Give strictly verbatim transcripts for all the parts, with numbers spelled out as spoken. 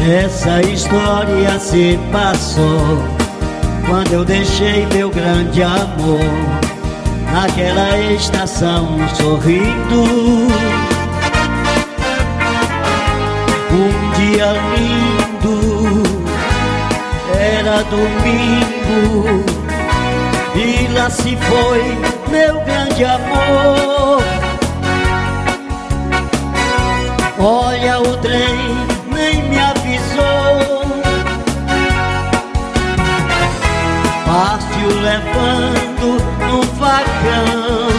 Essa história se passou quando eu deixei meu grande amor naquela estação sorrindo. Um dia lindo, era domingo, e lá se foi meu grande amor. Olha, o trem nem me avisou, partiu levando no vagão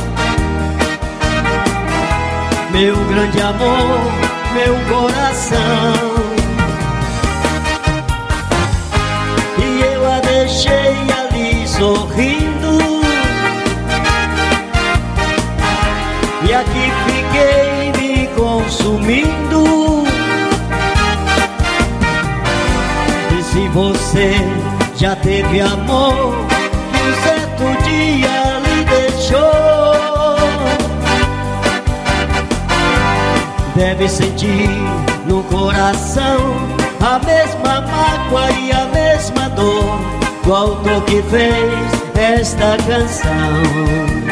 meu grande amor, meu coração. E eu a deixei ali sorrindo, e aqui fiquei me consumindo. E se você já teve amor que um certo dia lhe deixou, deve sentir no coração a mesma mágoa e a mesma dor do autor que fez esta canção.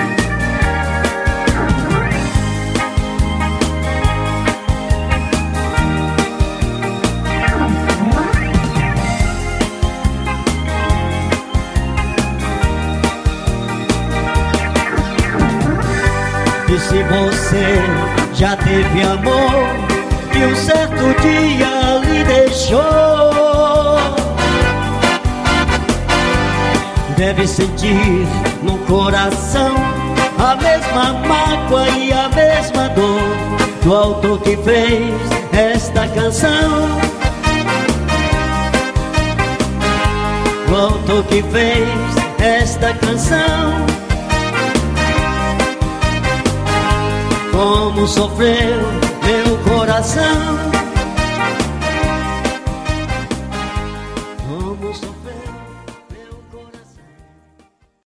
E se você já teve amor que um certo dia lhe deixou, deve sentir no coração a mesma mágoa e a mesma dor do autor que fez esta canção. O autor que fez esta canção. Como sofreu meu coração.